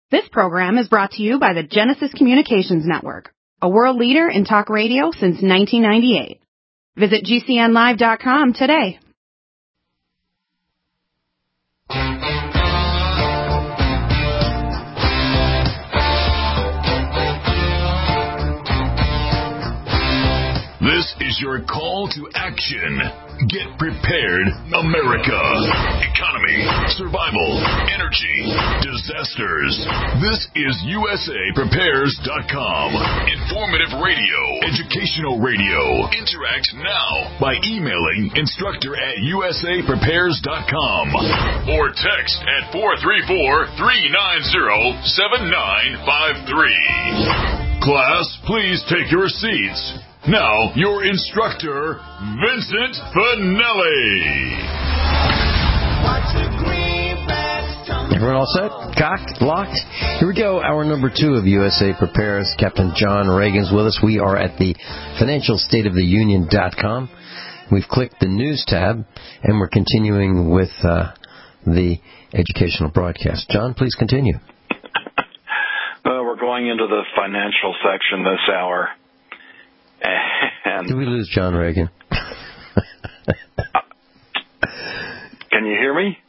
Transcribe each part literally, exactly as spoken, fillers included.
This program is brought to you by the Genesis Communications Network, a world leader in talk radio since nineteen ninety-eight. Visit G C N live dot com today. This is your call to action. Get prepared, America. Economy, survival, energy, disasters. This is U S A Prepares dot com. Informative radio, educational radio. Interact now by emailing instructor at U S A Prepares dot com or text at four three four, three nine zero, seven nine five three. Class, please take your seats. Now, your instructor, Vincent Finelli. Everyone all set? Cocked? Locked? Here we go. Hour number two of U S A Prepares. Captain John Reagan's with us. We are at the financial state of the union dot com. We've clicked the news tab, and we're continuing with uh, the educational broadcast. John, please continue. Well, we're going into the financial section this hour. And Did we lose John Reagan? Can you hear me?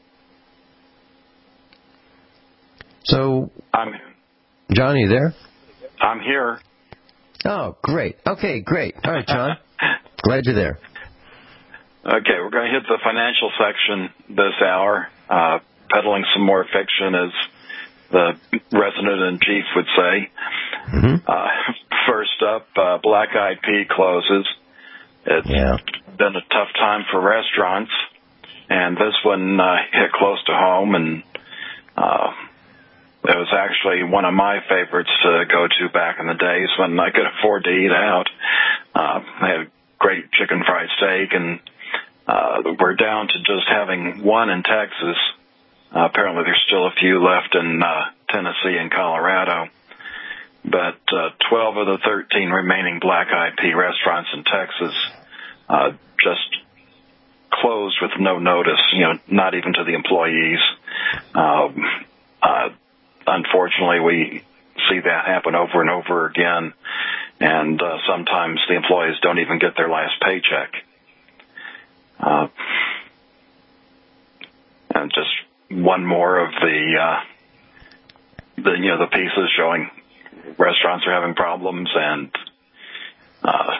So, I'm, John, are you there? I'm here. Oh, great. Okay, great. All right, John. Glad you're there. Okay, we're going to hit the financial section this hour. Uh, peddling some more fiction, as the resident-in-chief would say. Mm-hmm. Uh, first up, uh, Black Eyed Pea closes. It's yeah. been a tough time for restaurants, and this one uh, hit close to home, and uh, it was actually one of my favorites to go to back in the days when I could afford to eat out. Uh, they had great chicken fried steak, and uh, we're down to just having one in Texas. Uh, apparently there's still a few left in uh, Tennessee and Colorado. But uh, twelve of the thirteen remaining Black Eyed Pea restaurants in Texas uh, just closed with no notice, you know, not even to the employees. Um, uh, unfortunately, we see that happen over and over again, and uh, sometimes the employees don't even get their last paycheck. Uh, and just one more of the, uh, the you know, the pieces showing restaurants are having problems, and uh,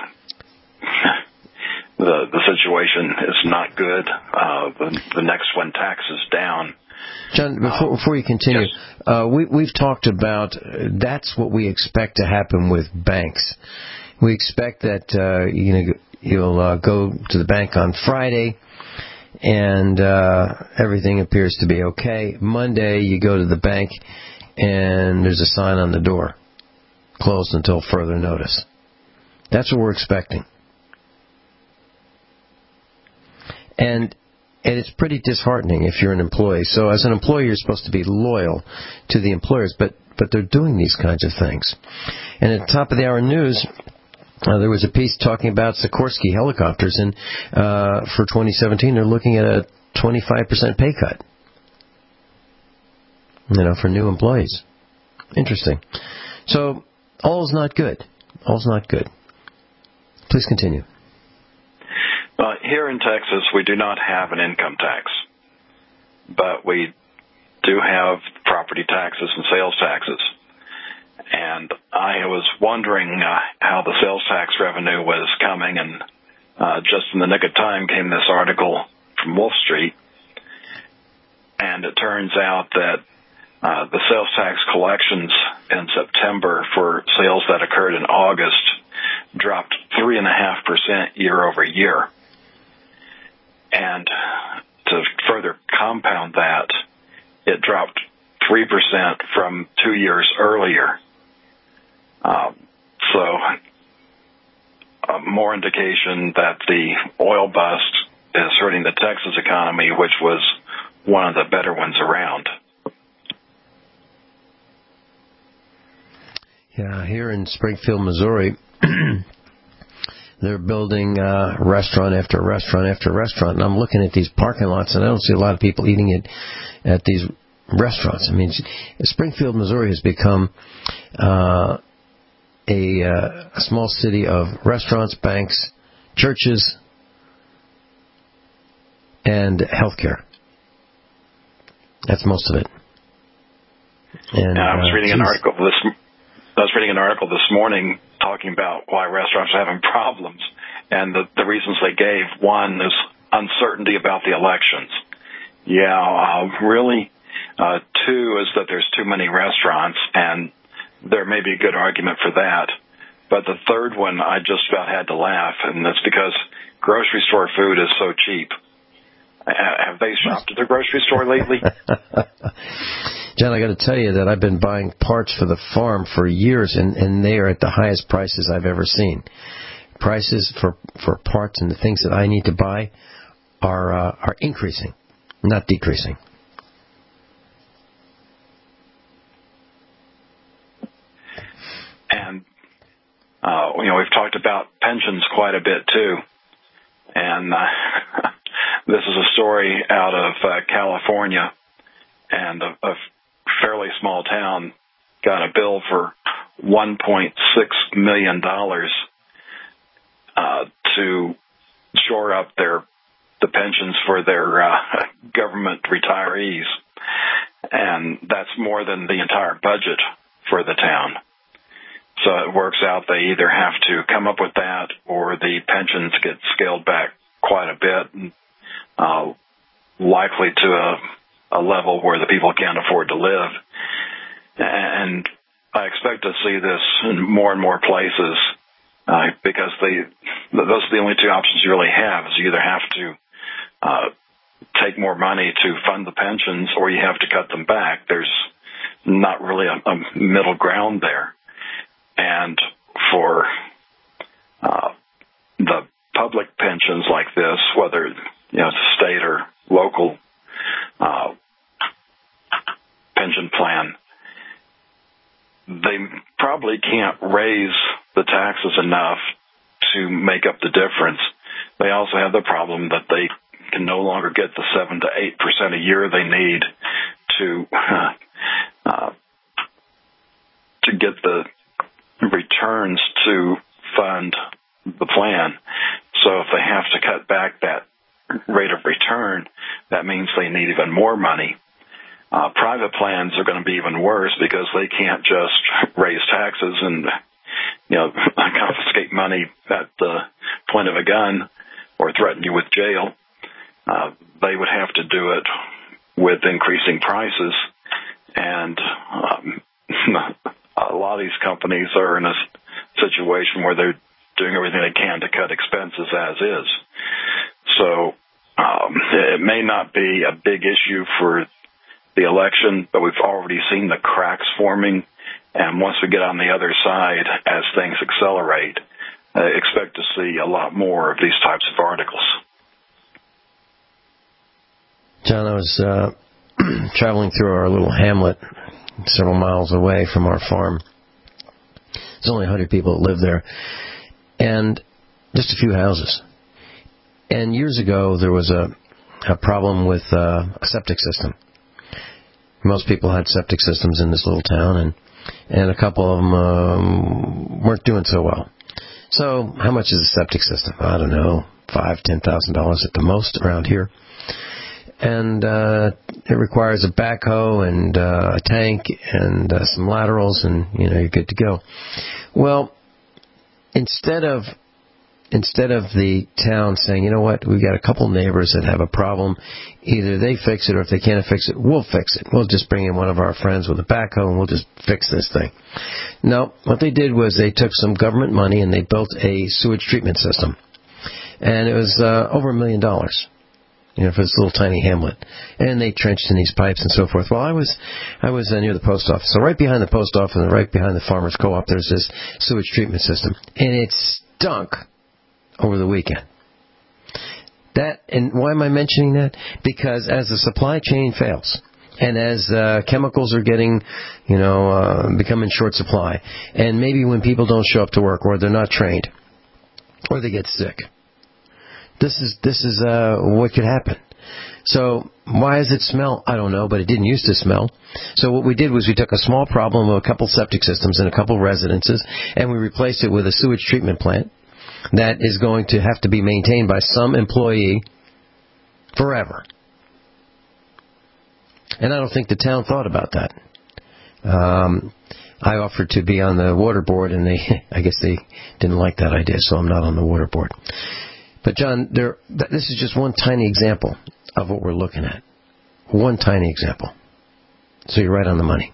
the the situation is not good. Uh, the, the next one taxes down. John, before, before you continue, yes. uh, we, we've talked about uh, that's what we expect to happen with banks. We expect that uh, you know you'll uh, go to the bank on Friday, and uh, everything appears to be okay. Monday, you go to the bank, and there's a sign on the door, closed until further notice. That's what we're expecting. And and it's pretty disheartening if you're an employee. So as an employee, you're supposed to be loyal to the employers, but, but they're doing these kinds of things. And at the top of the hour news, uh, there was a piece talking about Sikorsky helicopters, and uh, for twenty seventeen, they're looking at a twenty-five percent pay cut, you know, for new employees. Interesting. So all's not good. All's not good. Please continue. Uh, here in Texas, we do not have an income tax, but we do have property taxes and sales taxes. And I was wondering uh, how the sales tax revenue was coming, and uh, just in the nick of time came this article from Wolf Street, and it turns out that uh, the sales tax collections in September for sales that occurred in August dropped three point five percent year over year. And to further compound that, it dropped three percent from two years earlier. Um, so uh, more indication that the oil bust is hurting the Texas economy, which was one of the better ones around. Yeah, here in Springfield, Missouri, they're building uh, restaurant after restaurant after restaurant, and I'm looking at these parking lots, and I don't see a lot of people eating it at these restaurants. I mean, Springfield, Missouri has become uh, a, uh, a small city of restaurants, banks, churches, and healthcare. That's most of it. And, and I was uh, reading geez. an article this. I was reading an article this morning talking about why restaurants are having problems, and the, the reasons they gave. One is uncertainty about the elections. Yeah, uh, really. Uh, two is that there's too many restaurants, and there may be a good argument for that. But the third one, I just about had to laugh, and that's because grocery store food is so cheap. Have they shopped at the grocery store lately? John, I got to tell you that I've been buying parts for the farm for years, and, and they are at the highest prices I've ever seen. Prices for, for parts and the things that I need to buy are uh, are increasing, not decreasing. And uh, you know, we've talked about pensions quite a bit too, and uh, this is a story out of uh, California, and a, a fairly small town got a bill for one point six million dollars uh, to shore up their the pensions for their uh, government retirees, and that's more than the entire budget for the town. So it works out they either have to come up with that or the pensions get scaled back quite a bit, and, uh, likely to a, a level where the people can't afford to live. And I expect to see this in more and more places uh, because they, those are the only two options you really have. Is you either have to uh, take more money to fund the pensions or you have to cut them back. There's not really a, a middle ground there. And for uh, the public pensions like this, whether you know it's a state or local uh, pension plan, they probably can't raise the taxes enough to make up the difference. They also have the problem that they can no longer get the seven to eight percent a year they need to uh, to get the returns to fund the plan. So if they have to cut back that rate of return, that means they need even more money. Uh, private plans are going to be even worse because they can't just raise taxes and, you know, confiscate money at the point of a gun or threaten you with jail. Uh, they would have to do it with increasing prices, and um, a lot of these companies are in a situation where they're doing everything they can to cut expenses as is. So um, it may not be a big issue for the election, but we've already seen the cracks forming. And once we get on the other side, as things accelerate, uh, expect to see a lot more of these types of articles. John, I was uh, traveling through our little hamlet several miles away from our farm. There's only one hundred people that live there, and just a few houses. And years ago, there was a, a problem with uh, a septic system. Most people had septic systems in this little town, and, and a couple of them um, weren't doing so well. So how much is a septic system? I don't know, five, ten thousand dollars at the most around here. And uh, it requires a backhoe and uh, a tank and uh, some laterals, and you know you're good to go. Well, instead of instead of the town saying, you know what, we've got a couple neighbors that have a problem, either they fix it or if they can't fix it, we'll fix it. We'll just bring in one of our friends with a backhoe and we'll just fix this thing. No, what they did was they took some government money and they built a sewage treatment system, and it was uh, over a million dollars. You know, for this little tiny hamlet, and they trenched in these pipes and so forth. Well, I was, I was uh, near the post office. So right behind the post office and right behind the farmers' co-op, there's this sewage treatment system, and it stunk over the weekend. That, and why am I mentioning that? Because as the supply chain fails, and as uh, chemicals are getting, you know, uh, becoming short supply, and maybe when people don't show up to work, or they're not trained, or they get sick. This is this is uh, what could happen. So why does it smell? I don't know, but it didn't used to smell. So what we did was we took a small problem of a couple septic systems and a couple residences, and we replaced it with a sewage treatment plant that is going to have to be maintained by some employee forever. And I don't think the town thought about that. Um, I offered to be on the water board, and they, I guess they didn't like that idea, so I'm not on the water board. But John, there, this is just one tiny example of what we're looking at. One tiny example. So you're right on the money.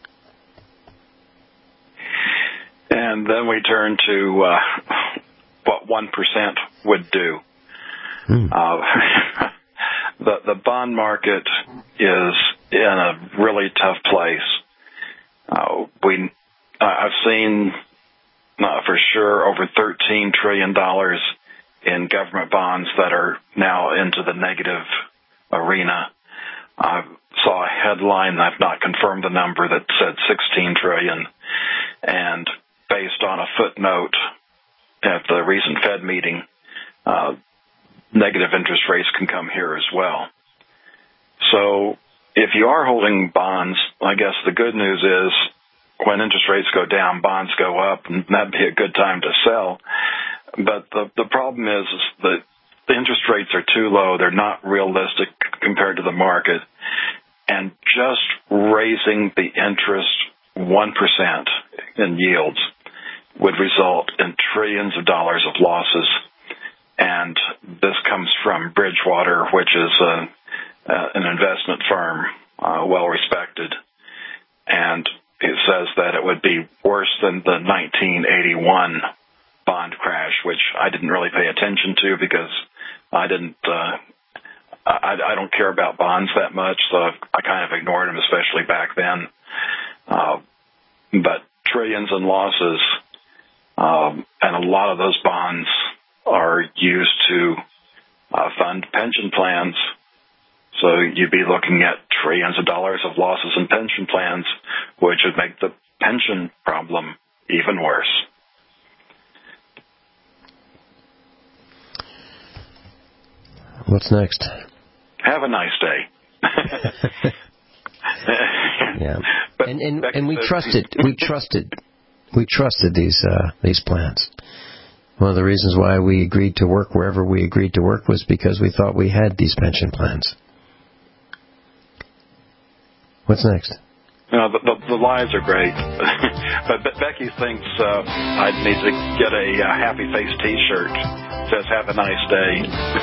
And then we turn to uh, what one percent would do. Hmm. Uh, the, the bond market is in a really tough place. Uh, we, uh, I've seen uh, for sure over thirteen trillion dollars in government bonds that are now into the negative arena. I saw a headline, I've not confirmed the number, that said sixteen trillion dollars, and based on a footnote at the recent Fed meeting, uh, negative interest rates can come here as well. So if you are holding bonds, I guess the good news is when interest rates go down, bonds go up, and that'd be a good time to sell. But the the problem is, is that the interest rates are too low. They're not realistic compared to the market. And just raising the interest one percent in yields would result in trillions of dollars of losses. And this comes from Bridgewater, which is a, uh, an investment firm, uh, well respected. And it says that it would be worse than the nineteen eighty-one bond crash, which I didn't really pay attention to because I didn't, uh, I, I don't care about bonds that much, so I kind of ignored them, especially back then. Uh, but trillions in losses, um, and a lot of those bonds are used to uh, fund pension plans. So you'd be looking at trillions of dollars of losses in pension plans, which would make the pension problem even worse. What's next? Have a nice day. Yeah, but and and, and we trusted, we trusted, we trusted these uh, these plans. One of the reasons why we agreed to work wherever we agreed to work was because we thought we had these pension plans. What's next? No, the, the, the lies are great, but Be- Becky thinks uh, I need to get a uh, happy face T-shirt that says "Have a nice day."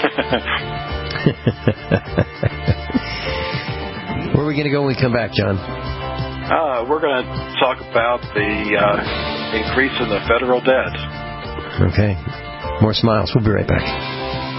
Where are we going to go when we come back, John? Uh, we're going to talk about the uh, increase in the federal debt. Okay. More smiles. We'll be right back.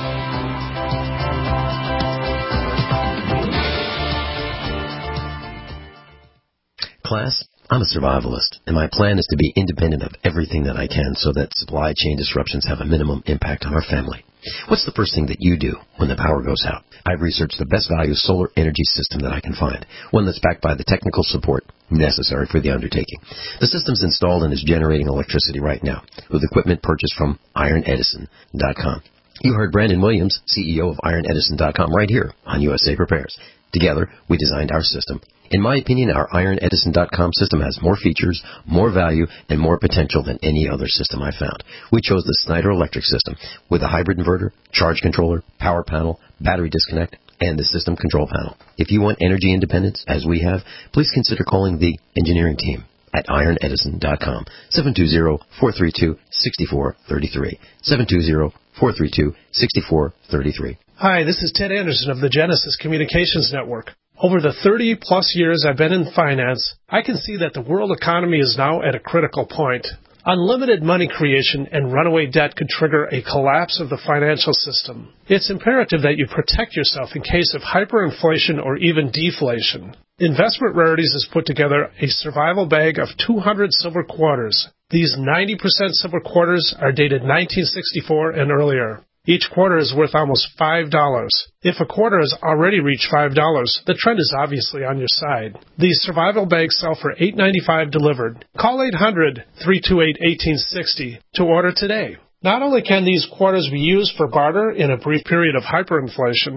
Class, I'm a survivalist, and my plan is to be independent of everything that I can so that supply chain disruptions have a minimum impact on our family. What's the first thing that you do when the power goes out? I've researched the best value solar energy system that I can find, one that's backed by the technical support necessary for the undertaking. The system's installed and is generating electricity right now with equipment purchased from iron edison dot com. You heard Brandon Williams, C E O of iron edison dot com, right here on U S A Repairs. Together, we designed our system. In my opinion, our iron edison dot com system has more features, more value, and more potential than any other system I found. We chose the Snyder Electric system with a hybrid inverter, charge controller, power panel, battery disconnect, and the system control panel. If you want energy independence, as we have, please consider calling the engineering team at iron edison dot com, seven two zero, four three two, six four three three, seven two zero, four three two, six four three three. Hi, this is Ted Anderson of the Genesis Communications Network. Over the thirty-plus years I've been in finance, I can see that the world economy is now at a critical point. Unlimited money creation and runaway debt could trigger a collapse of the financial system. It's imperative that you protect yourself in case of hyperinflation or even deflation. Investment Rarities has put together a survival bag of two hundred silver quarters. These ninety percent silver quarters are dated nineteen sixty-four and earlier. Each quarter is worth almost five dollars. If a quarter has already reached five dollars, the trend is obviously on your side. These survival bags sell for eight dollars and ninety-five cents delivered. Call eight hundred, three two eight, one eight six zero to order today. Not only can these quarters be used for barter in a brief period of hyperinflation,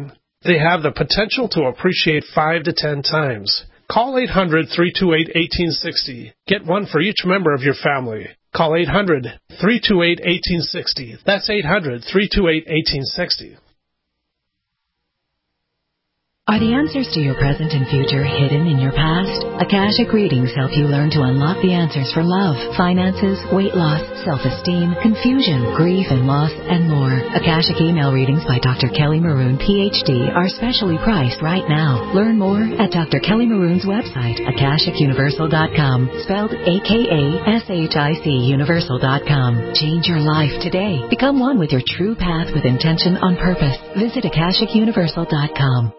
They have the potential to appreciate five to ten times. Call eight hundred, three two eight, one eight six zero. Get one for each member of your family. Call eight hundred, three two eight, one eight six zero. That's eight hundred, three two eight, one eight six zero. Are the answers to your present and future hidden in your past? Akashic Readings help you learn to unlock the answers for love, finances, weight loss, self-esteem, confusion, grief and loss, and more. Akashic Email Readings by Doctor Kelly Maroon, P H D, are specially priced right now. Learn more at Doctor Kelly Maroon's website, akashic universal dot com, spelled A K A S H I C universal dot com. Change your life today. Become one with your true path with intention on purpose. Visit akashic universal dot com.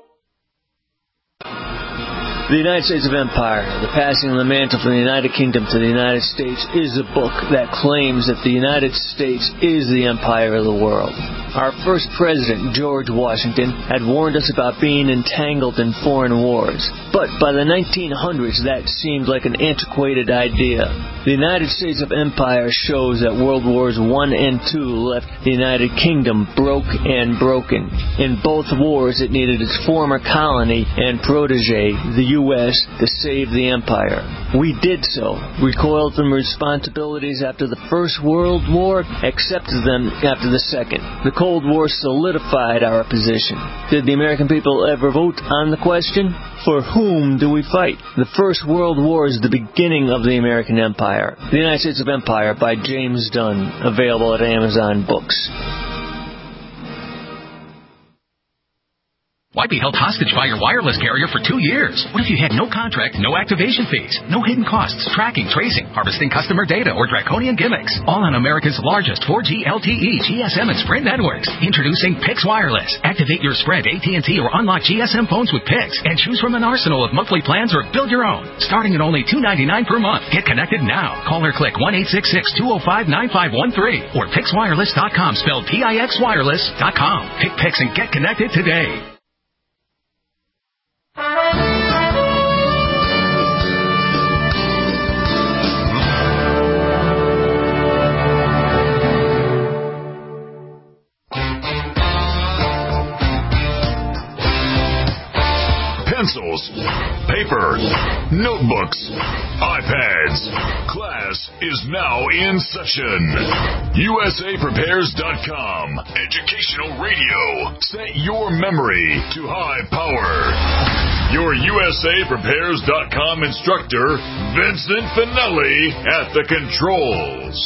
The United States of Empire, The Passing of the Mantle from the United Kingdom to the United States, is a book that claims that the United States is the empire of the world. Our first president, George Washington, had warned us about being entangled in foreign wars. But by the nineteen hundreds, that seemed like an antiquated idea. The United States of Empire shows that World Wars One and Two left the United Kingdom broke and broken. In both wars, it needed its former colony and protege, the U S, to save the empire. We did so, recoiled from responsibilities after the First World War, accepted them after the Second. The Cold War solidified our position. Did the American people ever vote on the question? For whom do we fight? The First World War is the beginning of the American Empire. The United States of Empire by James Dunn, available at Amazon Books. Why be held hostage by your wireless carrier for two years? What if you had no contract, no activation fees, no hidden costs, tracking, tracing, harvesting customer data, or draconian gimmicks? All on America's largest four G L T E, G S M, and Sprint networks. Introducing Pix Wireless. Activate your Sprint, A T and T, or unlock G S M phones with Pix and choose from an arsenal of monthly plans or build your own. Starting at only two dollars and ninety-nine cents per month. Get connected now. Call or click one eight six six, two oh five, nine five one three or pix wireless dot com, spelled P I X wireless dot com. Pick Pix and get connected today. Pencils, paper, notebooks, iPads. Class is now in session. U S A Prepares dot com. Educational radio. Set your memory to high power. Your U S A Prepares dot com instructor, Vincent Finelli, at the controls.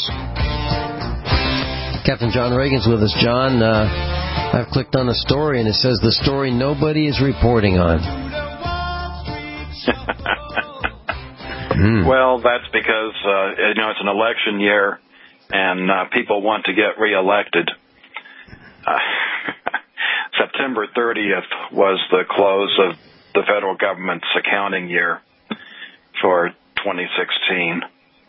Captain John Reagan's with us. John, uh, I've clicked on a story, and it says the story nobody is reporting on. mm. Well, that's because, uh, you know, it's an election year, and uh, people want to get reelected. Uh, September thirtieth was the close of the federal government's accounting year for twenty sixteen.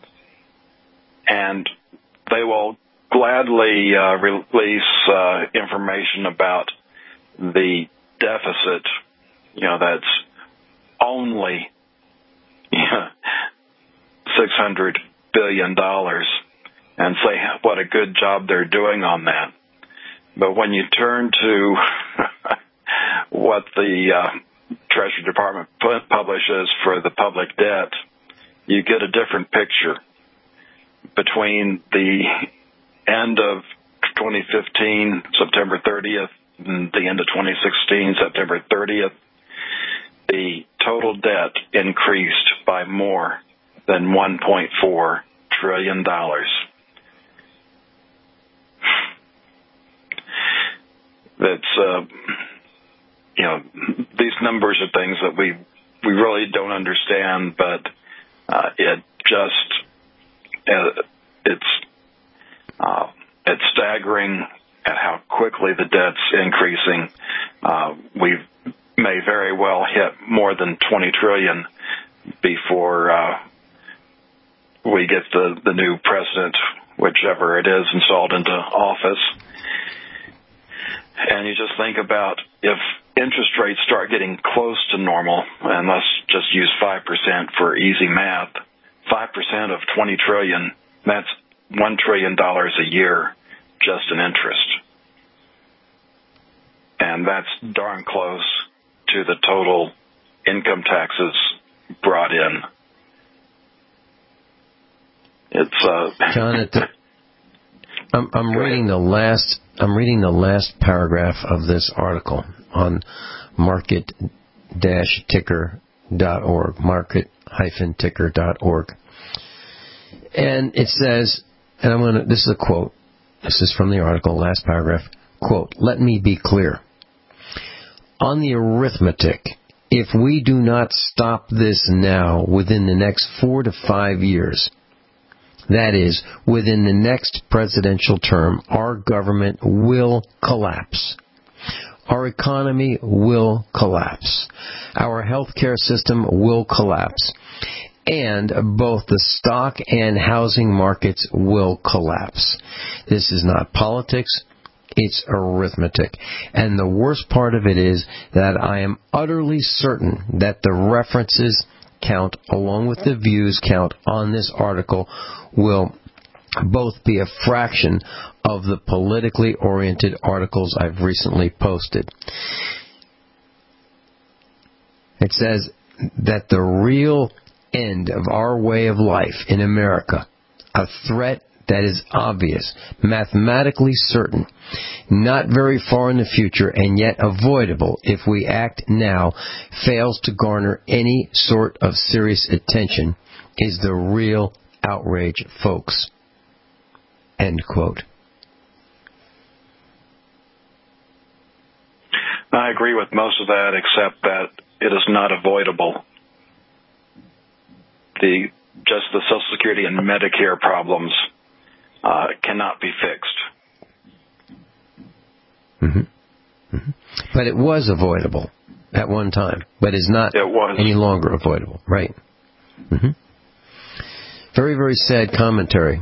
And they will gladly uh, release uh, information about the deficit, you know, that's only you know, six hundred billion dollars, and say what a good job they're doing on that. But when you turn to what the uh, Treasury Department publishes for the public debt, you get a different picture. Between the end of twenty fifteen, September thirtieth, and the end of twenty sixteen, September thirtieth, the total debt increased by more than one point four trillion dollars. That's, uh, you know, these numbers are things that we we really don't understand, but uh, it just, uh, it's, uh, it's staggering at how quickly the debt's increasing. Uh, we may very well hit more than twenty trillion before uh, we get the, the new president, whichever it is, installed into office. And you just think about if interest rates start getting close to normal, and let's just use five percent for easy math, five percent of twenty trillion, that's one trillion dollars a year just in interest. and that's darn close to the total income taxes brought in. It's uh, John. At the, I'm, I'm reading the last. I'm reading the last paragraph of this article on market dash ticker dot org, market dash ticker dot org, and it says, and I'm going to. This is a quote. This is from the article, last paragraph. Quote: "Let me be clear. On the arithmetic, if we do not stop this now within the next four to five years." That is, within the next presidential term, our government will collapse. Our economy will collapse. Our healthcare system will collapse. And both the stock and housing markets will collapse. This is not politics. It's arithmetic. And the worst part of it is that I am utterly certain that the references count, along with the views count on this article, will both be a fraction of the politically oriented articles I've recently posted. It says that the real end of our way of life in America, a threat that is obvious, mathematically certain, not very far in the future, and yet avoidable if we act now, fails to garner any sort of serious attention, is the real outrage, folks. End quote. I agree with most of that, except that it is not avoidable. The just the Social Security and Medicare problems uh, cannot be fixed. Mm-hmm. Mm-hmm. But it was avoidable at one time, but is not it was. any longer avoidable, right? Mm-hmm. Very, very sad commentary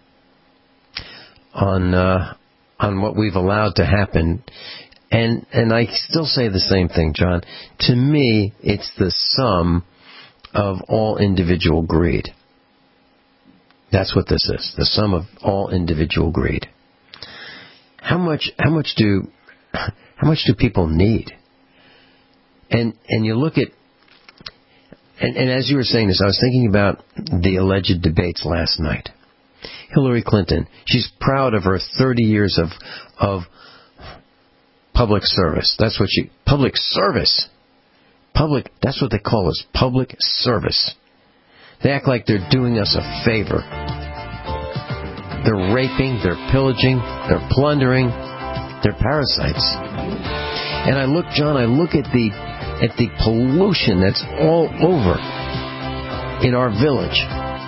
on uh, on what we've allowed to happen. And and I still say the same thing, John. To me, it's the sum of all individual greed. That's what this is, the sum of all individual greed. How much how much do how much do people need? And and you look at and, and as you were saying this, I was thinking about the alleged debates last night. Hillary Clinton, she's proud of her thirty years of of public service. That's what she public service. Public, that's what they call us, public service. They act like they're doing us a favor. They're raping, they're pillaging, they're plundering, they're parasites. And I look, John, I look at the at the pollution that's all over in our village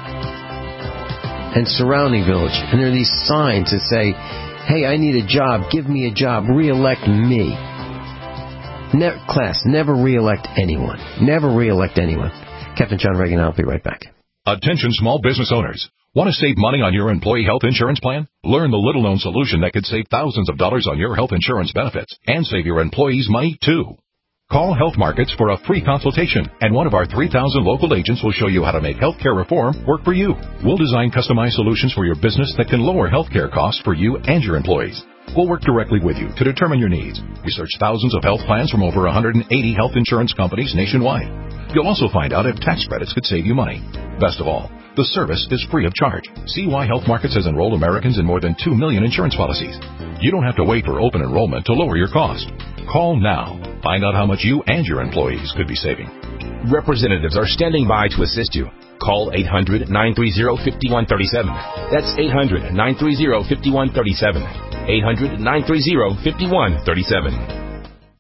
and surrounding village. And there are these signs that say, hey, I need a job, give me a job, re-elect me. Ne- class, never re-elect anyone. Never re-elect anyone. Captain John Reagan, I'll be right back. Attention small business owners. Want to save money on your employee health insurance plan? Learn the little-known solution that could save thousands of dollars on your health insurance benefits and save your employees money, too. Call Health Markets for a free consultation, and one of our three thousand local agents will show you how to make healthcare reform work for you. We'll design customized solutions for your business that can lower healthcare costs for you and your employees. We'll work directly with you to determine your needs. Research thousands of health plans from over one hundred eighty health insurance companies nationwide. You'll also find out if tax credits could save you money. Best of all, the service is free of charge. See why Health Markets has enrolled Americans in more than two million insurance policies. You don't have to wait for open enrollment to lower your cost. Call now. Find out how much you and your employees could be saving. Representatives are standing by to assist you. Call eight hundred, nine three zero, five one three seven. That's eight hundred, nine three zero, five one three seven. eight hundred, nine three zero, five one three seven.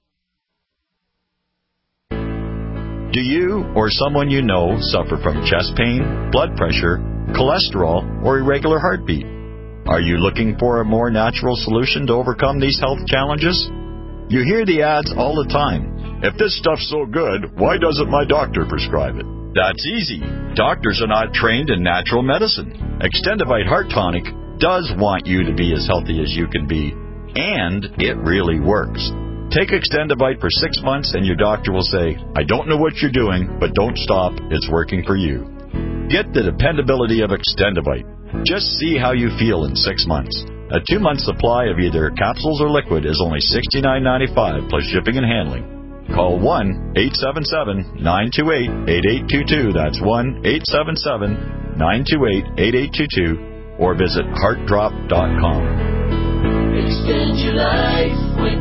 Do you or someone you know suffer from chest pain, blood pressure, cholesterol, or irregular heartbeat? Are you looking for a more natural solution to overcome these health challenges? You hear the ads all the time. If this stuff's so good, why doesn't my doctor prescribe it? That's easy. Doctors are not trained in natural medicine. Extendivite Heart Tonic does want you to be as healthy as you can be, and it really works. Take Extendivite for six months and your doctor will say, I don't know what you're doing, but don't stop. It's working for you. Get the dependability of Extendivite. Just see how you feel in six months. A two-month supply of either capsules or liquid is only sixty-nine ninety-five plus shipping and handling. Call one eight seven seven, nine two eight, eight eight two two. That's one eight seven seven, nine two eight, eight eight two two. Or visit heart drop dot com. Extend your life with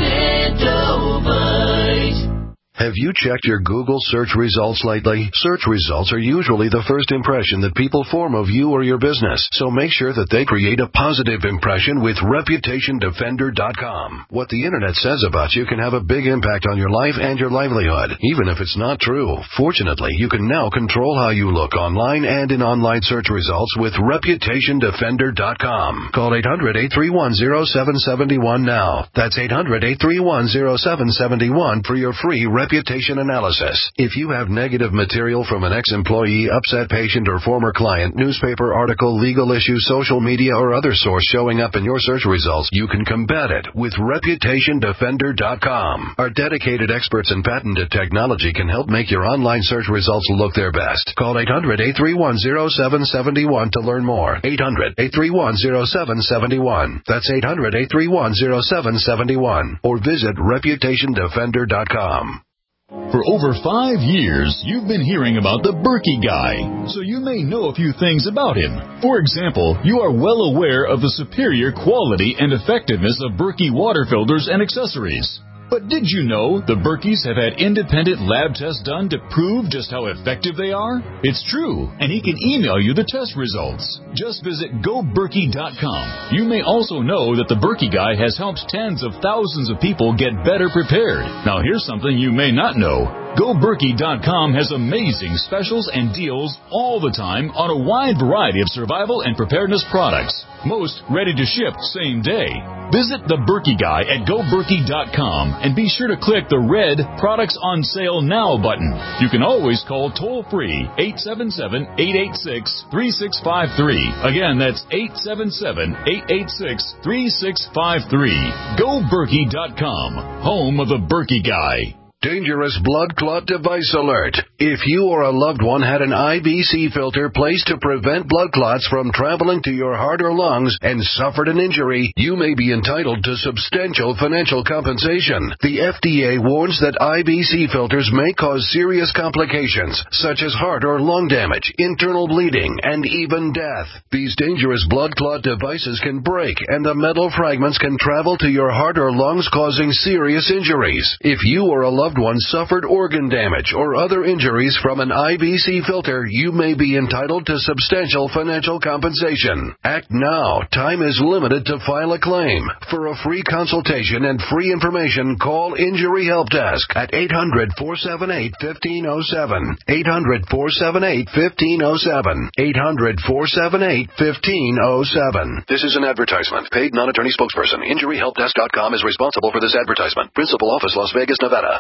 Extendovite. Have you checked your Google search results lately? Search results are usually the first impression that people form of you or your business, so make sure that they create a positive impression with reputation defender dot com. What the internet says about you can have a big impact on your life and your livelihood, even if it's not true. Fortunately, you can now control how you look online and in online search results with reputation defender dot com. Call eight hundred, eight three one, zero seven seven one now. That's eight hundred, eight three one, zero seven seven one for your free reputation analysis. If you have negative material from an ex-employee, upset patient, or former client, newspaper article, legal issue, social media, or other source showing up in your search results, you can combat it with reputation defender dot com. Our dedicated experts in patented technology can help make your online search results look their best. Call eight hundred, eight three one, zero seven seven one to learn more. eight hundred, eight three one, zero seven seven one. That's eight hundred, eight three one, zero seven seven one. Or visit reputation defender dot com. For over five years, you've been hearing about the Berkey Guy, so you may know a few things about him. For example, you are well aware of the superior quality and effectiveness of Berkey water filters and accessories. But did you know the Berkeys have had independent lab tests done to prove just how effective they are? It's true, and he can email you the test results. Just visit go berkey dot com. You may also know that the Berkey Guy has helped tens of thousands of people get better prepared. Now here's something you may not know. go berkey dot com has amazing specials and deals all the time on a wide variety of survival and preparedness products. Most ready to ship same day. Visit the Berkey Guy at go berkey dot com and be sure to click the red Products on Sale Now button. You can always call toll-free eight seven seven, eight eight six, three six five three. Again, that's eight seven seven, eight eight six, three six five three. go berkey dot com, home of the Berkey Guy. Dangerous blood clot device alert. If you or a loved one had an I B C filter placed to prevent blood clots from traveling to your heart or lungs and suffered an injury, you may be entitled to substantial financial compensation. The F D A warns that I B C filters may cause serious complications, such as heart or lung damage, internal bleeding, and even death. These dangerous blood clot devices can break, and the metal fragments can travel to your heart or lungs, causing serious injuries. If you or a loved one suffered organ damage or other injuries from an I B C filter, you may be entitled to substantial financial compensation. Act now. Time is limited to file a claim. For a free consultation and free information, call Injury Help Desk at eight hundred, four seven eight, one five zero seven. eight hundred, four seven eight, one five zero seven. eight hundred, four seven eight, one five zero seven. This is an advertisement. Paid non-attorney spokesperson. Injury Help Desk dot com is responsible for this advertisement. Principal office, Las Vegas, Nevada.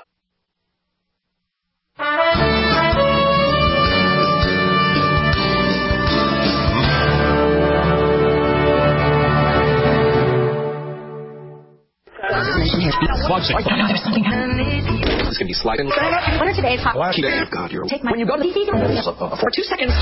Watch it. There's something happening. It's going to be sliding. What are today's hot Last day. God, you're... Take my... When you go to the T V, for two seconds,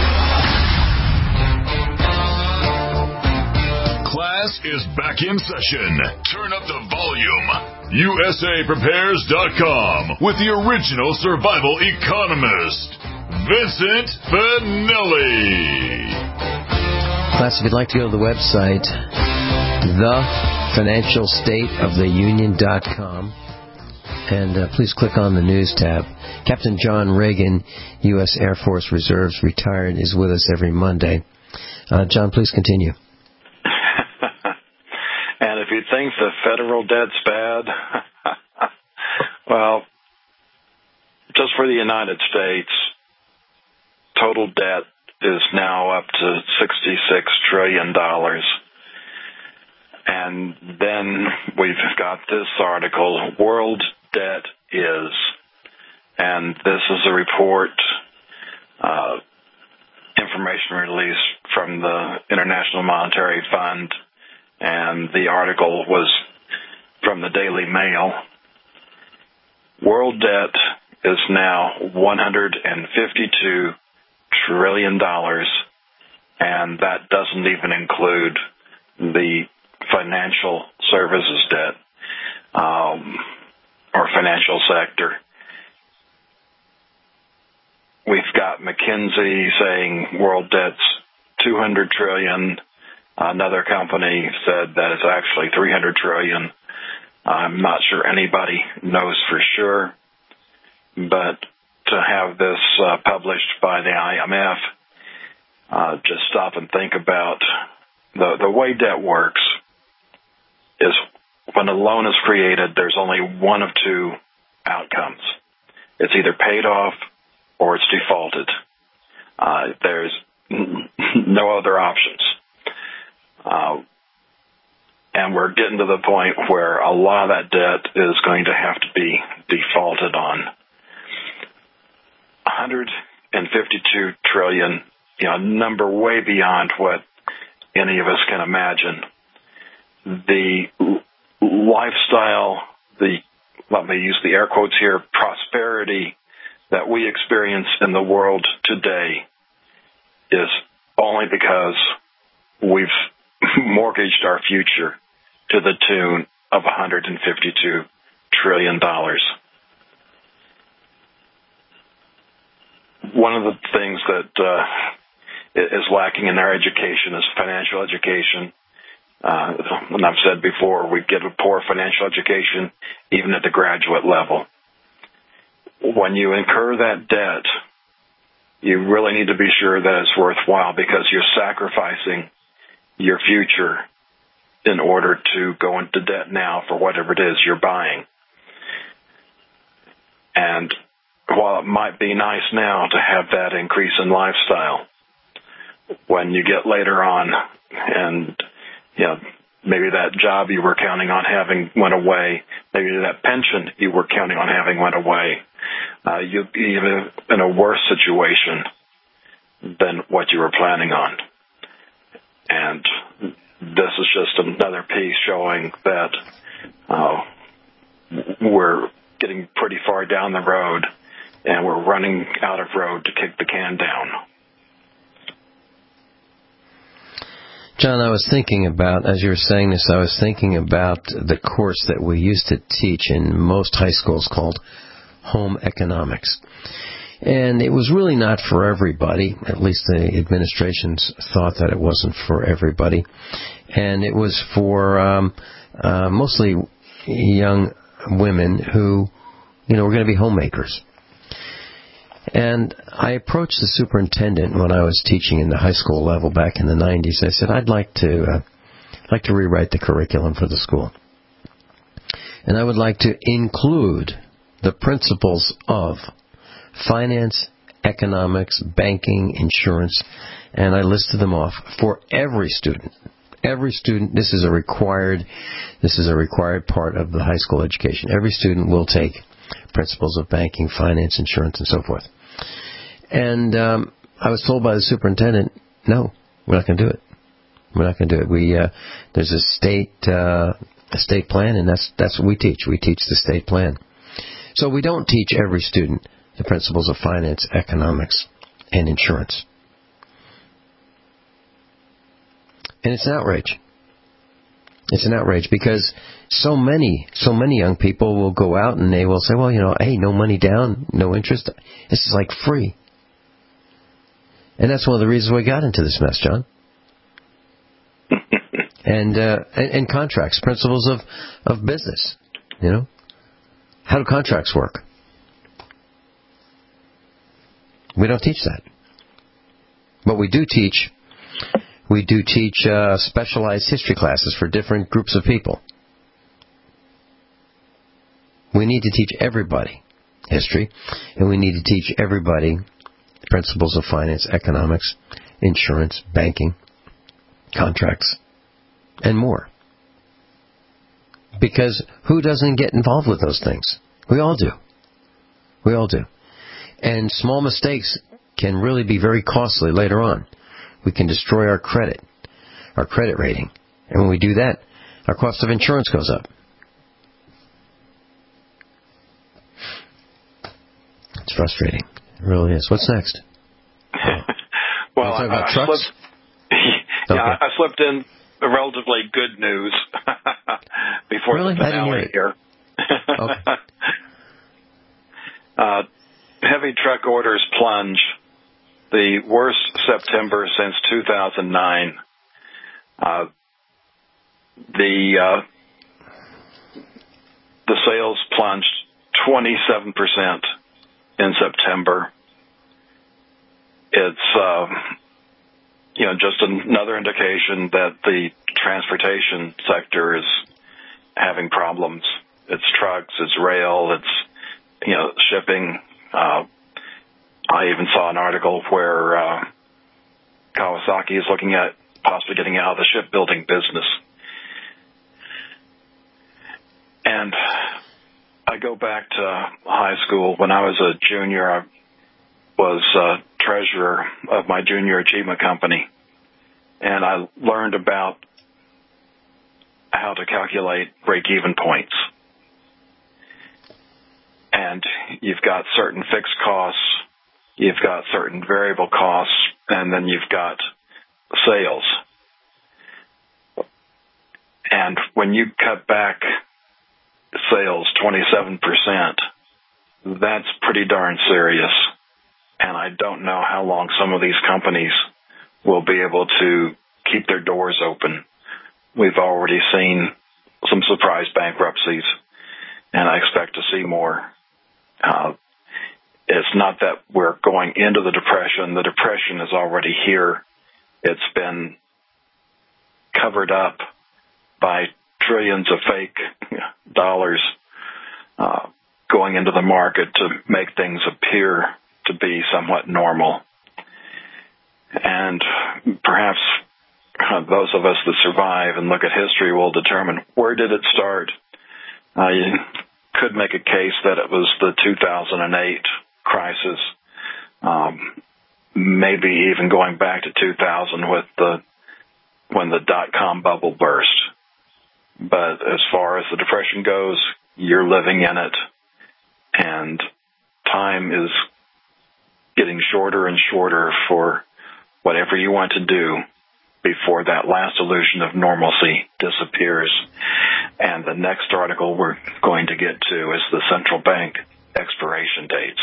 Class is back in session. Turn up the volume. U S A Prepares dot com with the original survival economist, Vincent Finelli. Class, if you'd like to go to the website, the financial state of the union dot com, and uh, please click on the news tab. Captain John Reagan, U S Air Force Reserves, retired, is with us every Monday. Uh, John, please continue. And if you think the federal debt's bad, well, just for the United States, total debt is now up to sixty-six trillion dollars. And then we've got this article, World Debt Is, and this is a report, uh, information released from the International Monetary Fund, and the article was from the Daily Mail. World debt is now one hundred fifty-two trillion dollars, and that doesn't even include the financial services debt um, or financial sector. We've got McKinsey saying world debt's two hundred trillion dollars. Another company said that it's actually three hundred trillion dollars. I'm not sure anybody knows for sure, but to have this uh, published by the I M F, uh, just stop and think about the the way debt works is when a loan is created, there's only one of two outcomes. It's either paid off or it's defaulted. Uh, there's no other options. Uh, and we're getting to the point where a lot of that debt is going to have to be defaulted on. one hundred fifty-two trillion dollars, you know, a number way beyond what any of us can imagine. The lifestyle, the, let me use the air quotes here, prosperity that we experience in the world today is only because we've mortgaged our future to the tune of one hundred fifty-two trillion dollars. One of the things that uh, is lacking in our education is financial education. Uh, and I've said before, we get a poor financial education even at the graduate level. When you incur that debt, you really need to be sure that it's worthwhile because you're sacrificing your future in order to go into debt now for whatever it is you're buying. And while it might be nice now to have that increase in lifestyle, when you get later on and, you know, maybe that job you were counting on having went away, maybe that pension you were counting on having went away, uh, you'll be in a worse situation than what you were planning on. And this is just another piece showing that uh, we're getting pretty far down the road and we're running out of road to kick the can down. John, I was thinking about, as you were saying this, I was thinking about the course that we used to teach in most high schools called Home Economics. And it was really not for everybody, at least the administrations thought that it wasn't for everybody. And it was for um, uh, mostly young women who, you know, were going to be homemakers. And I approached the superintendent when I was teaching in the high school level back in the nineties. I said, I'd like to, uh, like to rewrite the curriculum for the school. And I would like to include the principles of finance, economics, banking, insurance, and I listed them off for every student. Every student, this is a required, this is a required part of the high school education. Every student will take principles of banking, finance, insurance, and so forth. And um, I was told by the superintendent, no, we're not going to do it. We're not going to do it. We uh, there's a state uh, a state plan, and that's that's what we teach. We teach the state plan. So we don't teach every student the principles of finance, economics, and insurance. And it's an outrage. It's an outrage because so many, so many young people will go out and they will say, well, you know, hey, no money down, no interest. This is like free. And that's one of the reasons we got into this mess, John. and, uh, and and contracts, principles of, of business, you know. How do contracts work? We don't teach that. But we do teach, we do teach uh, specialized history classes for different groups of people. We need to teach everybody history, and we need to teach everybody principles of finance, economics, insurance, banking, contracts, and more. Because who doesn't get involved with those things? We all do. We all do. And small mistakes can really be very costly later on. We can destroy our credit, our credit rating. And when we do that, our cost of insurance goes up. It's frustrating. It really is. What's next? well, I, about I trucks? slipped, yeah, okay. I slipped in relatively good news before really? the finale here. Okay. uh, heavy truck orders plunge. The worst September since two thousand nine. Uh, the uh, the sales plunged twenty-seven percent in September. It's uh, you know just another indication that the transportation sector is having problems. It's trucks, it's rail, it's you know shipping. Uh, I even saw an article where uh, Kawasaki is looking at possibly getting out of the shipbuilding business. And I go back to high school. When I was a junior, I was uh, treasurer of my junior achievement company. And I learned about how to calculate break-even points. And you've got certain fixed costs, you've got certain variable costs, and then you've got sales. And when you cut back sales twenty-seven percent, that's pretty darn serious. And I don't know how long some of these companies will be able to keep their doors open. We've already seen some surprise bankruptcies, and I expect to see more. Uh, it's not that we're going into the depression. The depression is already here. It's been covered up by trillions of fake dollars uh, going into the market to make things appear to be somewhat normal. And perhaps uh, those of us that survive and look at history will determine where did it start. Uh, you could make a case that it was the two thousand eight crisis, um, maybe even going back to two thousand with the when the dot-com bubble burst. But as far as the depression goes, you're living in it, and time is getting shorter and shorter for whatever you want to do before that last illusion of normalcy disappears. And the next article we're going to get to is the central bank expiration dates.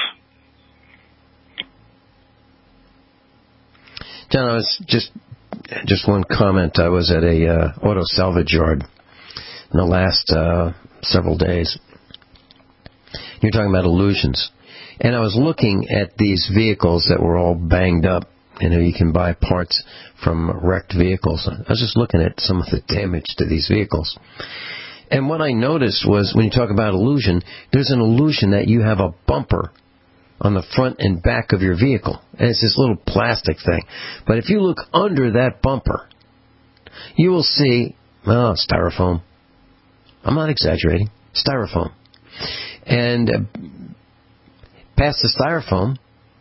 John, I was just just one comment. I was at a uh, auto salvage yard in the last uh, several days. You're talking about illusions. And I was looking at these vehicles that were all banged up. You know, you can buy parts from wrecked vehicles. I was just looking at some of the damage to these vehicles. And what I noticed was, when you talk about illusion, there's an illusion that you have a bumper on the front and back of your vehicle. And it's this little plastic thing. But if you look under that bumper, you will see, oh, styrofoam. I'm not exaggerating. Styrofoam. And uh, past the styrofoam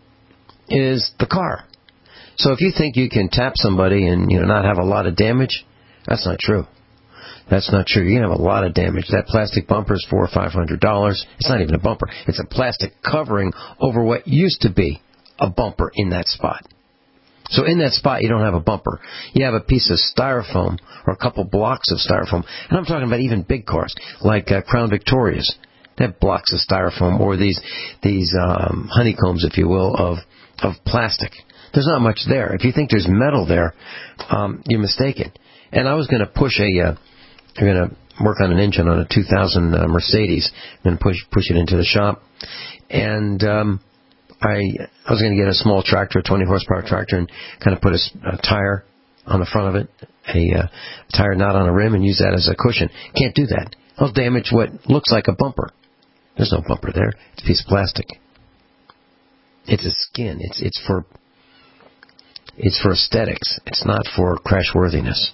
is the car. So if you think you can tap somebody and, you know, not have a lot of damage, that's not true. That's not true. You're going to have a lot of damage. That plastic bumper is four or five hundred dollars. It's not even a bumper. It's a plastic covering over what used to be a bumper in that spot. So in that spot, you don't have a bumper. You have a piece of styrofoam or a couple blocks of styrofoam. And I'm talking about even big cars, like uh, Crown Victorias. They have blocks of styrofoam, or these these um, honeycombs, if you will, of of plastic. There's not much there. If you think there's metal there, um, you're mistaken. And I was going to push a, uh, I'm going to work on an engine on a two thousand uh, Mercedes, and push push it into the shop. And um, I I was going to get a small tractor, a twenty horsepower tractor, and kind of put a, a tire on the front of it, a uh, tire not on a rim, and use that as a cushion. Can't do that. I'll damage what looks like a bumper. There's no bumper there. It's a piece of plastic. It's a skin. It's it's for it's for aesthetics. It's not for crashworthiness.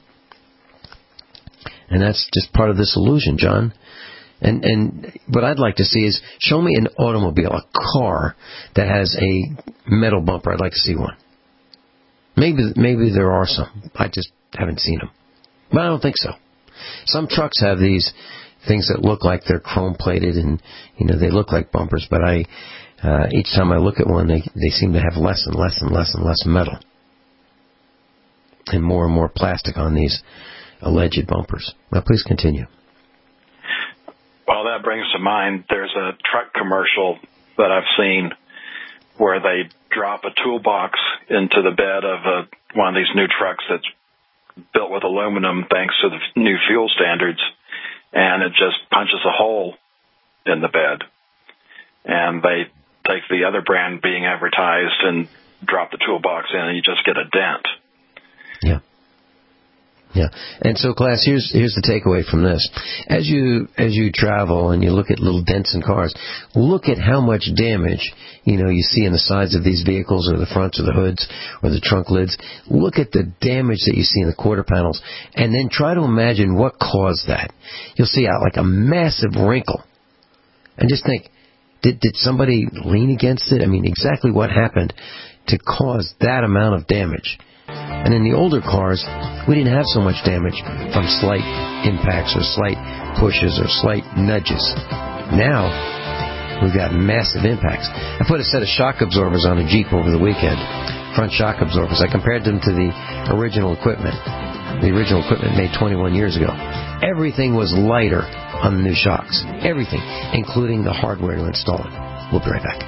And that's just part of this illusion, John. And and what I'd like to see is, show me an automobile, a car that has a metal bumper. I'd like to see one. Maybe maybe there are some. I just haven't seen them. But I don't think so. Some trucks have these things that look like they're chrome plated, and you know they look like bumpers. But I, uh, each time I look at one, they they seem to have less and less and less and less metal, and more and more plastic on these alleged bumpers. Now, please continue. Well, that brings to mind, there's a truck commercial that I've seen where they drop a toolbox into the bed of a, one of these new trucks that's built with aluminum thanks to the new fuel standards, and it just punches a hole in the bed. And they take the other brand being advertised and drop the toolbox in, and you just get a dent. Yeah. Yeah. And so, class, here's here's the takeaway from this. As you as you travel and you look at little dents in cars, look at how much damage, you know, you see in the sides of these vehicles, or the fronts, or the hoods, or the trunk lids. Look at the damage that you see in the quarter panels, and then try to imagine what caused that. You'll see out like a massive wrinkle. And just think, did did somebody lean against it? I mean, exactly what happened to cause that amount of damage? And in the older cars, we didn't have so much damage from slight impacts or slight pushes or slight nudges. Now, we've got massive impacts. I put a set of shock absorbers on a Jeep over the weekend, front shock absorbers. I compared them to the original equipment, the original equipment made twenty-one years ago. Everything was lighter on the new shocks. Everything, including the hardware to install it. We'll be right back.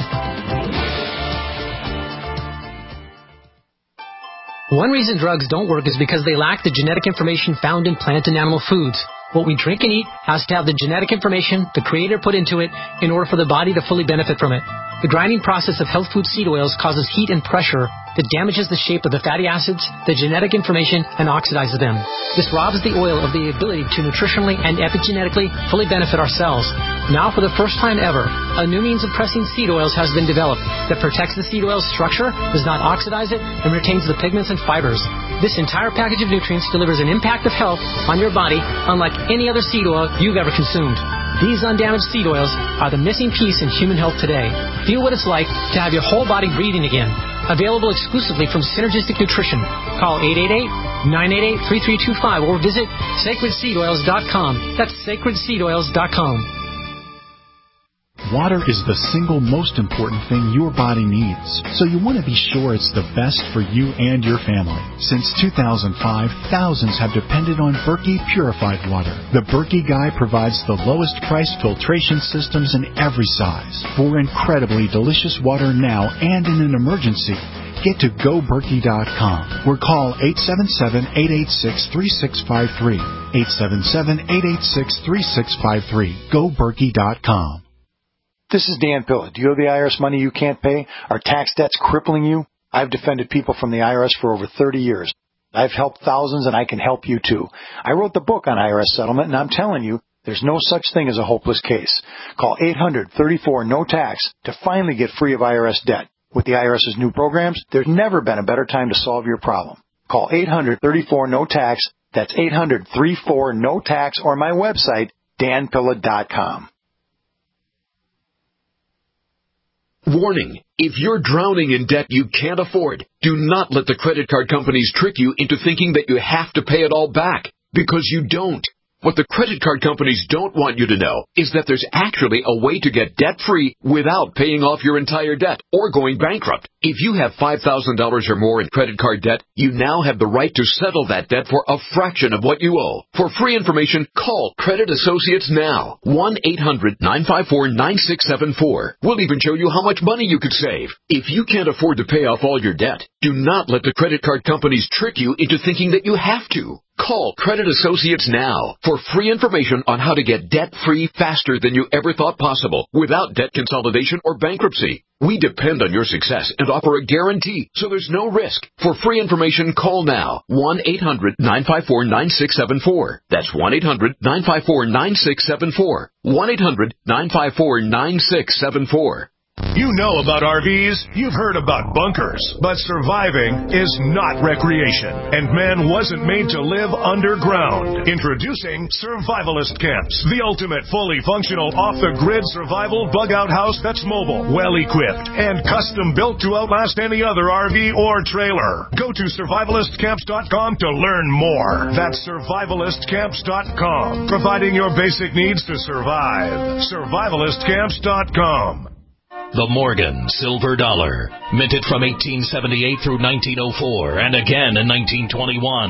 One reason drugs don't work is because they lack the genetic information found in plant and animal foods. What we drink and eat has to have the genetic information the Creator put into it in order for the body to fully benefit from it. The grinding process of health food seed oils causes heat and pressure that damages the shape of the fatty acids, the genetic information, and oxidizes them. This robs the oil of the ability to nutritionally and epigenetically fully benefit our cells. Now, for the first time ever, a new means of pressing seed oils has been developed that protects the seed oil's structure, does not oxidize it, and retains the pigments and fibers. This entire package of nutrients delivers an impact of health on your body unlike any other seed oil you've ever consumed. These undamaged seed oils are the missing piece in human health today. Feel what it's like to have your whole body breathing again. Available exclusively from Synergistic Nutrition. Call eight eight eight, nine eight eight, three three two five or visit sacred seed oils dot com. That's sacred seed oils dot com. Water is the single most important thing your body needs, so you want to be sure it's the best for you and your family. Since two thousand five, thousands have depended on Berkey purified water. The Berkey Guy provides the lowest price filtration systems in every size. For incredibly delicious water now and in an emergency, get to go berkey dot com or call eight seven seven, eight eight six, three six five three. eight seven seven, eight eight six, three six five three. go berkey dot com. This is Dan Pilla. Do you owe the I R S money you can't pay? Are tax debts crippling you? I've defended people from the I R S for over thirty years. I've helped thousands, and I can help you too. I wrote the book on I R S settlement, and I'm telling you, there's no such thing as a hopeless case. Call eight hundred, thirty-four, no tax to finally get free of I R S debt. With the IRS's new programs, there's never been a better time to solve your problem. Call eight hundred, thirty-four, no tax. That's eight hundred, thirty-four, no tax, or my website, dan pilla dot com. Warning, if you're drowning in debt you can't afford, do not let the credit card companies trick you into thinking that you have to pay it all back, because you don't. What the credit card companies don't want you to know is that there's actually a way to get debt-free without paying off your entire debt or going bankrupt. If you have five thousand dollars or more in credit card debt, you now have the right to settle that debt for a fraction of what you owe. For free information, call Credit Associates now. one eight hundred, nine five four, nine six seven four. We'll even show you how much money you could save. If you can't afford to pay off all your debt, do not let the credit card companies trick you into thinking that you have to. Call Credit Associates now for free information on how to get debt-free faster than you ever thought possible without debt consolidation or bankruptcy. We depend on your success and offer a guarantee, so there's no risk. For free information, call now. one eight hundred, nine five four, nine six seven four. That's one eight hundred, nine five four, nine six seven four. one eight hundred, nine five four, nine six seven four. You know about R Vs, you've heard about bunkers, but surviving is not recreation, and man wasn't made to live underground. Introducing Survivalist Camps, the ultimate fully functional off-the-grid survival bug-out house that's mobile, well-equipped, and custom-built to outlast any other R V or trailer. Go to survivalist camps dot com to learn more. That's survivalist camps dot com, providing your basic needs to survive. survivalist camps dot com. The Morgan Silver Dollar, minted from eighteen seventy-eight through nineteen oh four and again in nineteen twenty-one.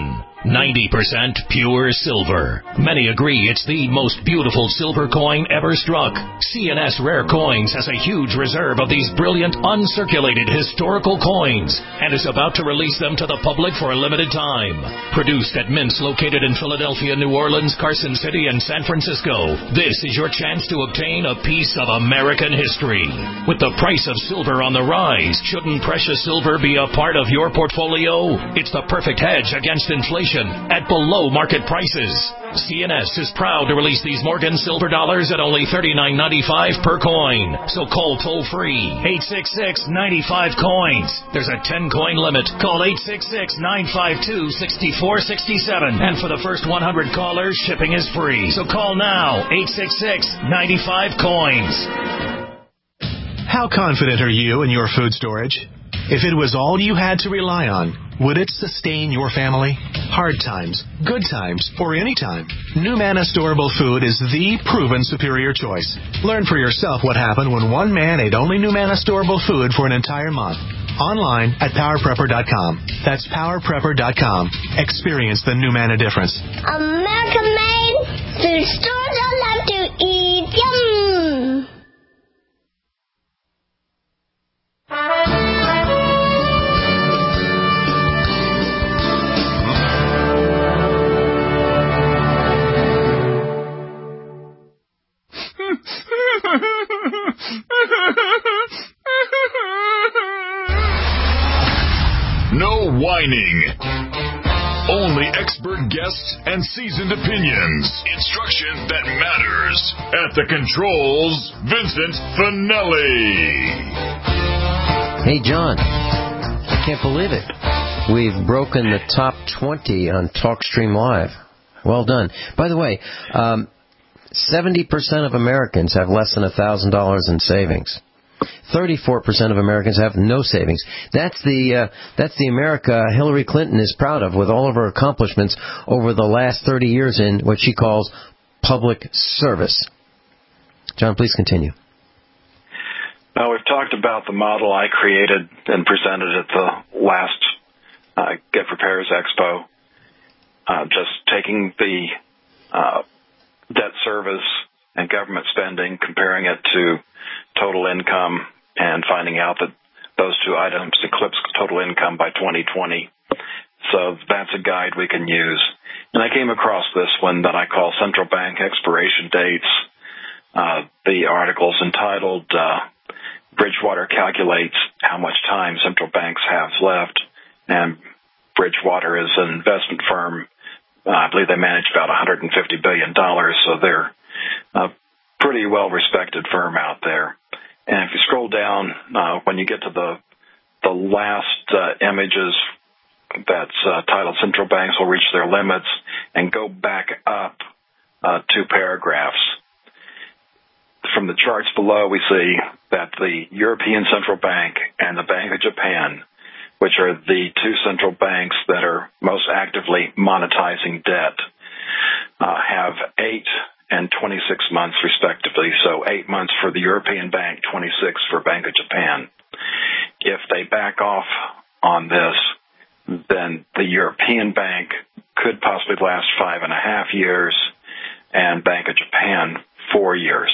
ninety percent pure silver. Many agree it's the most beautiful silver coin ever struck. C N S Rare Coins has a huge reserve of these brilliant, uncirculated historical coins and is about to release them to the public for a limited time. Produced at mints located in Philadelphia, New Orleans, Carson City, and San Francisco, this is your chance to obtain a piece of American history. With the price of silver on the rise, shouldn't precious silver be a part of your portfolio? It's the perfect hedge against inflation at below market prices. C N S is proud to release these Morgan silver dollars at only thirty-nine ninety-five per coin. So call toll-free eight six six, nine five, coins. There's a ten-coin limit. Call eight six six, nine five two, six four six seven. And for the first one hundred callers, shipping is free. So call now, eight six six, nine five, coins. How confident are you in your food storage? If it was all you had to rely on, would it sustain your family? Hard times, good times, or any time, NuManna Storable Food is the proven superior choice. Learn for yourself what happened when one man ate only NuManna Storable Food for an entire month. Online at power prepper dot com. That's power prepper dot com. Experience the NuManna difference. American made food stores I love to eat. Yum! No whining. Only expert guests and seasoned opinions. Instruction that matters. At the controls, Vincent Finelli. Hey, John. I can't believe it. We've broken the top twenty on TalkStream Live. Well done. By the way, um, seventy percent of Americans have less than one thousand dollars in savings. thirty-four percent of Americans have no savings. That's the uh, that's the America Hillary Clinton is proud of, with all of her accomplishments over the last thirty years in what she calls public service. John, please continue. Now, we've talked about the model I created and presented at the last uh, Get Prepares Expo, uh, just taking the uh, debt service and government spending, comparing it to total income, and finding out that those two items eclipse total income by twenty twenty. So that's a guide we can use. And I came across this one that I call Central Bank Expiration Dates. Uh, the article's entitled uh, Bridgewater Calculates How Much Time Central Banks Have Left. And Bridgewater is an investment firm. Uh, I believe they manage about one hundred fifty billion dollars, so they're a pretty well-respected firm out there. And if you scroll down, uh, when you get to the the last uh, images, that's uh, titled Central Banks Will Reach Their Limits, and go back up uh, two paragraphs. From the charts below, we see that the European Central Bank and the Bank of Japan, which are the two central banks that are most actively monetizing debt, uh, have eight and twenty-six months respectively. So eight months for the European Bank, twenty-six for Bank of Japan. If they back off on this, then the European Bank could possibly last five and a half years and Bank of Japan four years.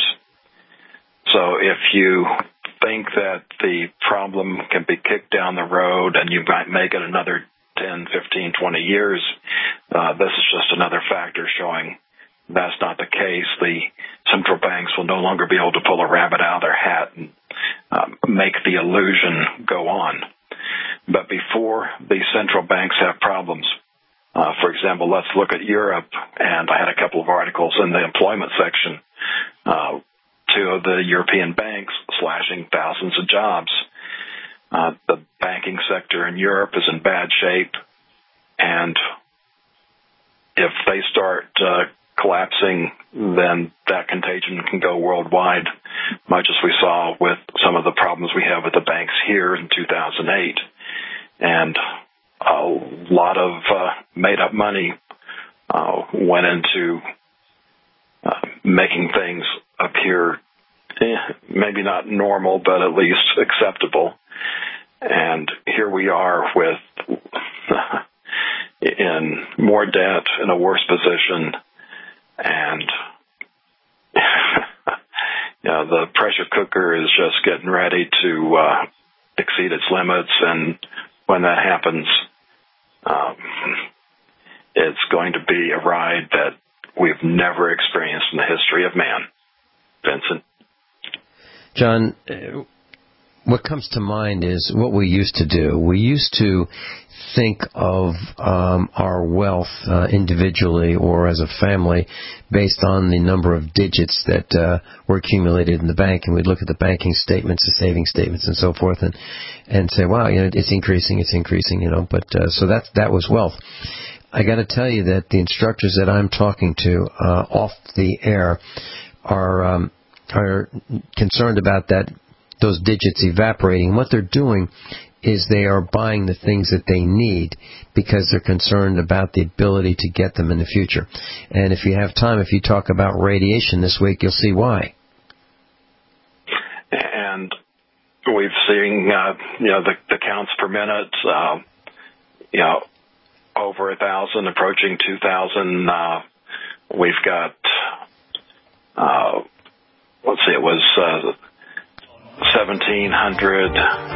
So if you think that the problem can be kicked down the road and you might make it another ten, fifteen, twenty years, uh, this is just another factor showing that's not the case. The central banks will no longer be able to pull a rabbit out of their hat and um, make the illusion go on. But before these central banks have problems, uh, for example, let's look at Europe, and I had a couple of articles in the employment section, uh, two of the European banks slashing thousands of jobs. Uh, the banking sector in Europe is in bad shape, and if they start uh, collapsing, then that contagion can go worldwide, much as we saw with some of the problems we have with the banks here in two thousand eight. And a lot of uh, made-up money uh, went into uh, making things appear eh, maybe not normal, but at least acceptable. And here we are with, in more debt, in a worse position, and you know, the pressure cooker is just getting ready to uh, exceed its limits, and when that happens, um, it's going to be a ride that we've never experienced in the history of man. Vincent? John, uh, what comes to mind is what we used to do. We used to think of um, our wealth uh, individually or as a family based on the number of digits that uh, were accumulated in the bank, and we'd look at the banking statements, the saving statements, and so forth, and and say, wow, you know, it's increasing, it's increasing, you know. But uh, so that that was wealth. I got to tell you that the instructors that I'm talking to uh, off the air are um, are concerned about that those digits evaporating. What they're doing is they are buying the things that they need because they're concerned about the ability to get them in the future. And if you have time, if you talk about radiation this week, you'll see why. And we've seen, uh, you know, the, the counts per minute, uh, you know, over a thousand, approaching two thousand. Uh, we've got, uh, let's see, it was uh, seventeen hundred.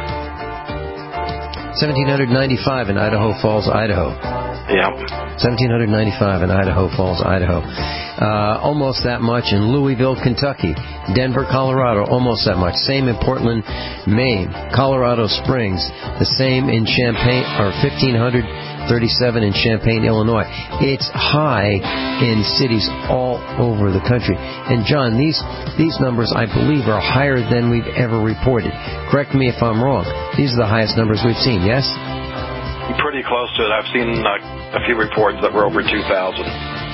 seventeen ninety-five in Idaho Falls, Idaho. Yeah. seventeen ninety-five in Idaho Falls, Idaho. Uh, almost that much in Louisville, Kentucky. Denver, Colorado, almost that much. Same in Portland, Maine. Colorado Springs, the same in Champaign, or fifteen thirty-seven in Champaign, Illinois. It's high in cities all over the country. And John, these these numbers, I believe, are higher than we've ever reported. Correct me if I'm wrong. These are the highest numbers we've seen, yes? Pretty close to it. I've seen uh, a few reports that were over two thousand.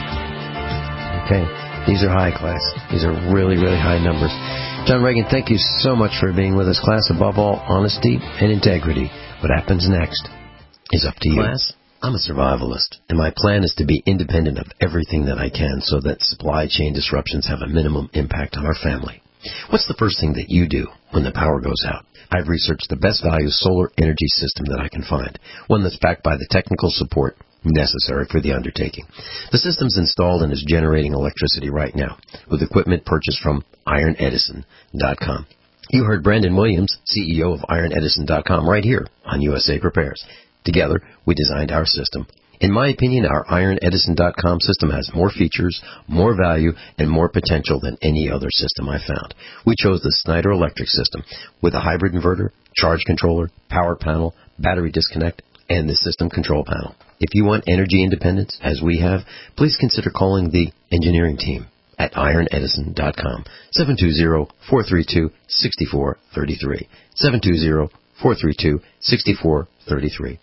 Okay. These are high, class. These are really, really high numbers. John Reagan, thank you so much for being with us, class. Above all, honesty and integrity. What happens next is up to you. Class, I'm a survivalist, and my plan is to be independent of everything that I can so that supply chain disruptions have a minimum impact on our family. What's the first thing that you do when the power goes out? I've researched the best value solar energy system that I can find, one that's backed by the technical support necessary for the undertaking. The system's installed and is generating electricity right now with equipment purchased from iron edison dot com. You heard Brandon Williams, C E O of iron edison dot com, right here on U S A Prepares. Together, we designed our system. In my opinion, our iron edison dot com system has more features, more value, and more potential than any other system I've found. We chose the Snyder Electric system with a hybrid inverter, charge controller, power panel, battery disconnect, and the system control panel. If you want energy independence, as we have, please consider calling the engineering team at iron edison dot com, seven two zero, four three two, six four three three, seven two zero, four three two, six four three three.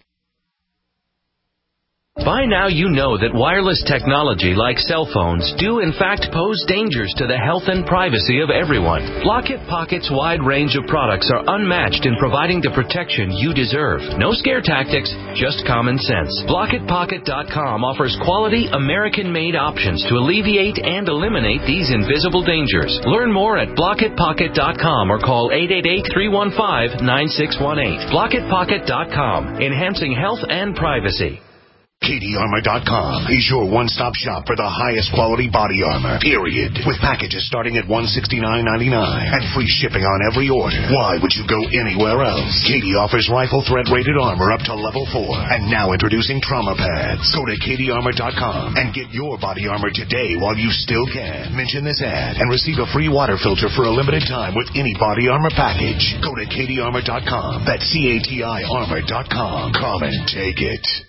By now you know that wireless technology like cell phones do in fact pose dangers to the health and privacy of everyone. Blockit Pocket's wide range of products are unmatched in providing the protection you deserve. No scare tactics, just common sense. Blockit Pocket dot com offers quality American-made options to alleviate and eliminate these invisible dangers. Learn more at Blockit Pocket dot com or call eight eight eight, three one five, nine six one eight. Blockit Pocket dot com, enhancing health and privacy. Katie Armor dot com is your one-stop shop for the highest quality body armor, period. With packages starting at one hundred sixty-nine ninety-nine and free shipping on every order. Why would you go anywhere else? Katie offers rifle threat-rated armor up to level four. And now introducing trauma pads. Go to Katie Armor dot com and get your body armor today while you still can. Mention this ad and receive a free water filter for a limited time with any body armor package. Go to Katie Armor dot com. That's C A T I Armor dot com. Come and take it.